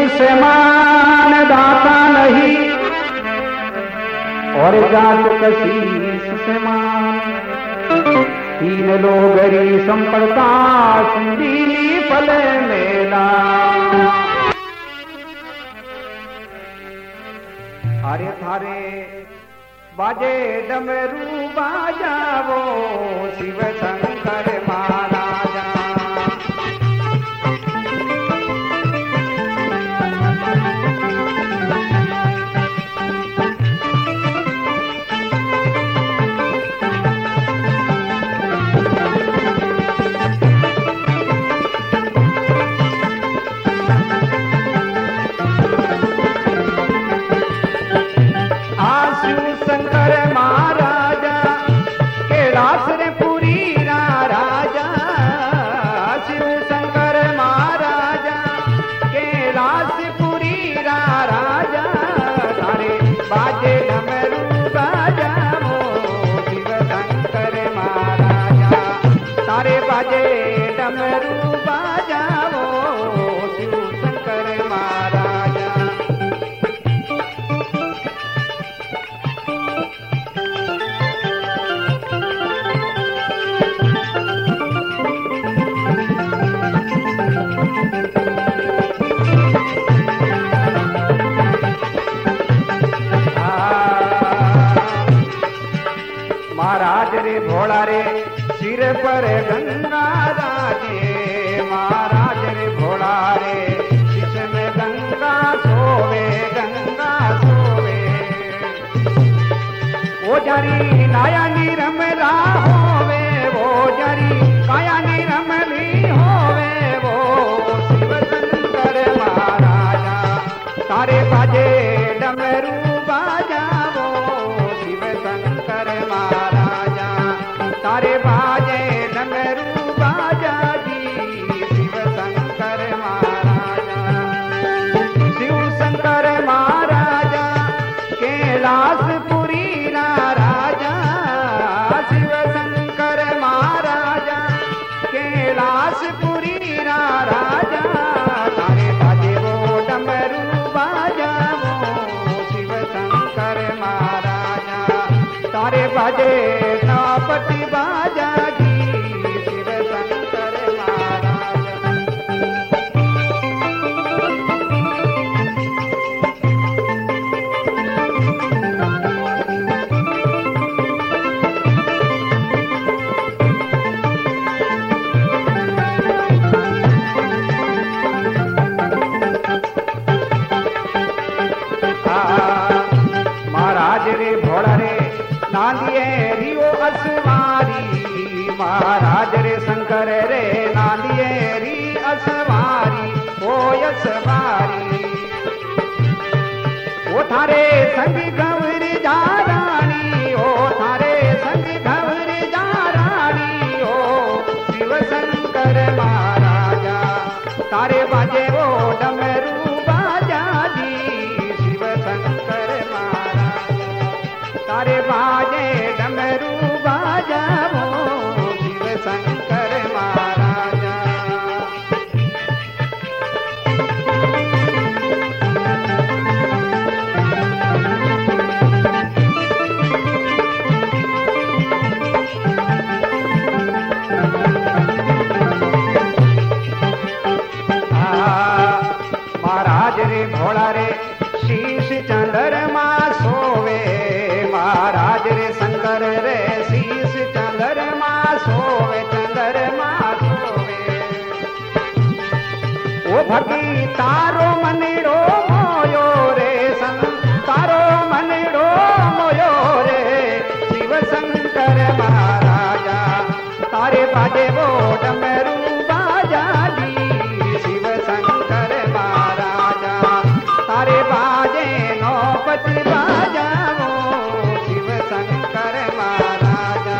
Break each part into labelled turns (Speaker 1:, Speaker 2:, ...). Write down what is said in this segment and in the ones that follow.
Speaker 1: से मान दाता नहीं, और जात कशीस से मान। तीन लोगरी संपदा सुंदीली फल मेला। अरे थारे बाजे डमरू बाजावो शिव शंकर महाराजा। महाराज रे भोला रे सिर पर गंगा राजे। महाराज रे भोला रे शीश में गंगा सोवे, गंगा सोवे। वो जरी नाया निरमला होवे, वो जरी काया निरमली होवे। वो शिव शंकर महाराजा तारे बाजे डमरू बाजावो शिव शंकर महाराजा। तारे बाजे डमरू बाजा जी शिव शंकर महाराजा। शिव शंकर महाराजा कैलाशपुरी ना राजा। शिव शंकर महाराजा कैलाशपुरी ना राजा। तारे बाजे वो डमरू बाजा वो शिव शंकर महाराजा। तारे बाजे नापति बाजा जी शिव शंकर महाराजा। महाराज रे भोला रे नांदिए रियो असवारी। महाराज रे शंकर रे नांदिए री असवारी। ओ असवारी ओ थारे संग गौरी जा रानी। ओ थारे संग गौरी जा रानी। ओ शिव शंकर महाराजा तारे बाजे वो डमरू बाजा जी शिव शंकर महाराजा। तारे बाजे डमरू बाजा वो शिव शंकर महाराजा। महाराज रे भोला रे शीश चंद्रमा सोवे। महाराज रे शंकर रे शीश चंद्रमा सोवे, चंद्रमा सोवे। ओ भगी तारो मनेरो मोयो रे तारो मनेरो मोयो रे शिव शंकर महाराजा। तारे बाजे वो डमरू बाजा जी शिव शंकर महाराजा। तारे बाजे नौपति बाजा वो शिव शंकर महाराजा।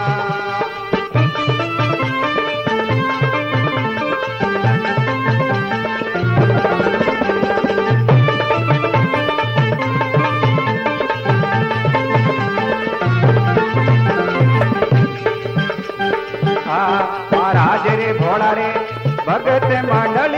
Speaker 1: महाराज रे भोला रे भगत मंडल